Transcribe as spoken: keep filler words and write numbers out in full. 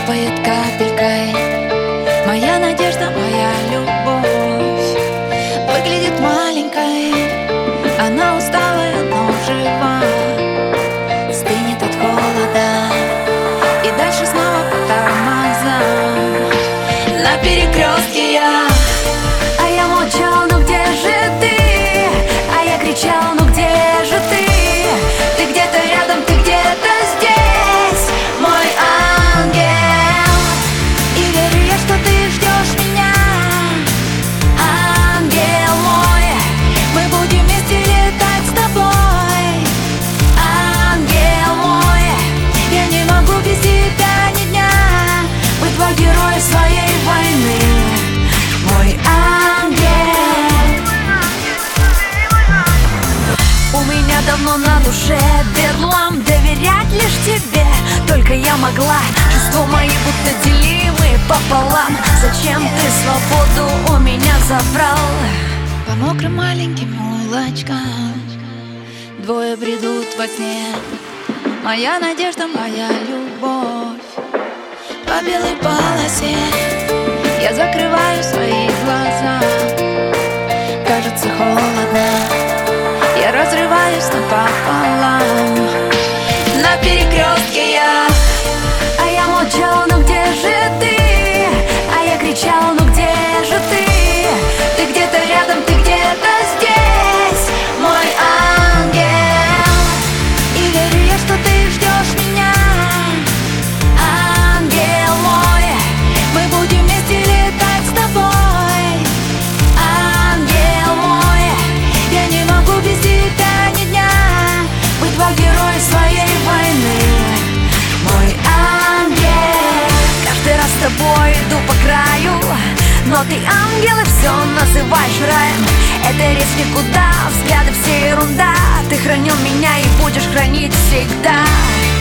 капает капелькой. Моя надежда, моя любовь выглядит маленькой. Она усталая, но жива, стынет от холода. И дальше снова по тормозам. На перекрестке я, а я молчал, ну где же ты? А я кричал, ну где же ты? Ты где-то рядом, ты где-то здесь, мой ангел. и верю я, что ты ждешь меня. Ангел мой, Мы будем вместе летать с тобой. ангел мой, Я не могу без тебя ни дня быть твой герой своей войны, мой ангел. У меня давно на душе бедлам, доверять лишь тебе только я могла. Чувства мои будто делимы пополам. Зачем ты свободу у меня забрал? По мокрым маленьким улочкам двое бредут во сне. Моя надежда, моя любовь по белой полосе. Я закрываю свои глаза, кажется холодно. Я разрываюсь напополам. На перекрестке я, А я молчал, ну где же ты? А я кричал, ну где же ты? Ты где-то рядом, ты где-то здесь, мой ангел. и верю я, что ты ждешь меня. Ангел мой, Мы будем вместе летать с тобой. ангел мой, Я не могу без тебя ни дня быть твой герой своей войны, мой ангел. Каждый раз с тобой иду по краю, но ты ангел и все называешь раем. Это речь никуда, взгляды все ерунда. Ты хранил меня и будешь хранить всегда.